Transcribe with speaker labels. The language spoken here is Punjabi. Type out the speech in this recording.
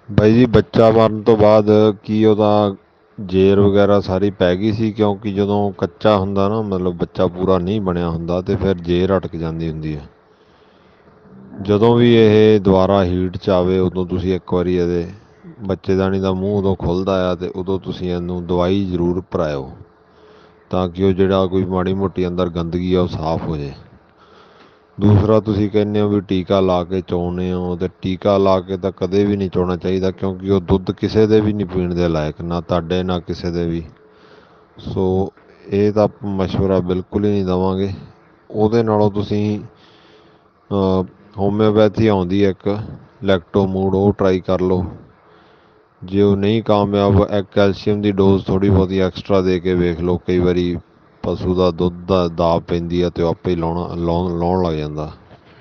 Speaker 1: ਬਾਈ ਜੀ ਬੱਚਾ ਮਰਨ ਤੋਂ ਬਾਅਦ ਕੀ ਉਹਦਾ ਜੇਰ ਵਗੈਰਾ ਸਾਰੀ ਪੈ ਗਈ ਸੀ? ਕਿਉਂਕਿ ਜਦੋਂ ਕੱਚਾ ਹੁੰਦਾ ਨਾ, ਮਤਲਬ ਬੱਚਾ ਪੂਰਾ ਨਹੀਂ ਬਣਿਆ ਹੁੰਦਾ, ਤੇ ਫਿਰ ਜੇਰ ਅਟਕ ਜਾਂਦੀ ਹੁੰਦੀ ਹੈ। ਜਦੋਂ ਵੀ ਇਹ ਦੁਬਾਰਾ ਹੀਟ 'ਚ ਆਵੇ ਉਦੋਂ ਤੁਸੀਂ ਇੱਕ ਵਾਰੀ ਇਹਦੇ ਬੱਚੇਦਾਨੀ ਦਾ ਮੂੰਹ ਉਦੋਂ ਖੁੱਲ੍ਹਦਾ ਆ, ਅਤੇ ਉਦੋਂ ਤੁਸੀਂ ਇਹਨੂੰ ਦਵਾਈ ਜ਼ਰੂਰ ਭਰਾਇਓ, ਤਾਂ ਕਿ ਉਹ ਜਿਹੜਾ ਕੋਈ ਮਾੜੀ ਮੋਟੀ ਅੰਦਰ ਗੰਦਗੀ ਆ ਉਹ ਸਾਫ਼ ਹੋ ਜਾਏ। ਦੂਸਰਾ, ਤੁਸੀਂ ਕਹਿੰਦੇ ਹੋ ਵੀ ਟੀਕਾ ਲਾ ਕੇ ਚੋਣੇ ਹੋ, ਅਤੇ ਟੀਕਾ ਲਾ ਕੇ ਤਾਂ ਕਦੇ ਵੀ ਨਹੀਂ ਚੋਣਾ ਚਾਹੀਦਾ, ਕਿਉਂਕਿ ਉਹ ਦੁੱਧ ਕਿਸੇ ਦੇ ਵੀ ਨਹੀਂ ਪੀਣ ਦੇ ਲਾਇਕ, ਨਾ ਤੁਹਾਡੇ ਨਾ ਕਿਸੇ ਦੇ ਵੀ। ਸੋ ਇਹ ਤਾਂ ਮਸ਼ਵਰਾ ਬਿਲਕੁਲ ਹੀ ਨਹੀਂ ਦੇਵਾਂਗੇ। ਉਹਦੇ ਨਾਲੋਂ ਤੁਸੀਂ ਹੋਮਿਓਪੈਥੀ ਆਉਂਦੀ ਹੈ ਇੱਕ, ਲੈਕਟੋਮੂਡ, ਉਹ ਟਰਾਈ ਕਰ ਲਓ। ਜੇ ਉਹ ਨਹੀਂ ਕਾਮਯਾਬ, ਇੱਕ ਕੈਲਸ਼ੀਅਮ ਦੀ ਡੋਜ਼ ਥੋੜ੍ਹੀ ਬਹੁਤੀ ਐਕਸਟਰਾ ਦੇ ਕੇ ਵੇਖ ਲਓ। ਕਈ ਵਾਰੀ ਪਸ਼ੂ ਦਾ ਦੁੱਧ ਦਾ ਦਾਬ ਪੈਂਦੀ ਆ ਅਤੇ ਉਹ ਆਪੇ ਹੀ ਲਾਉਣ ਲੱਗ ਜਾਂਦਾ।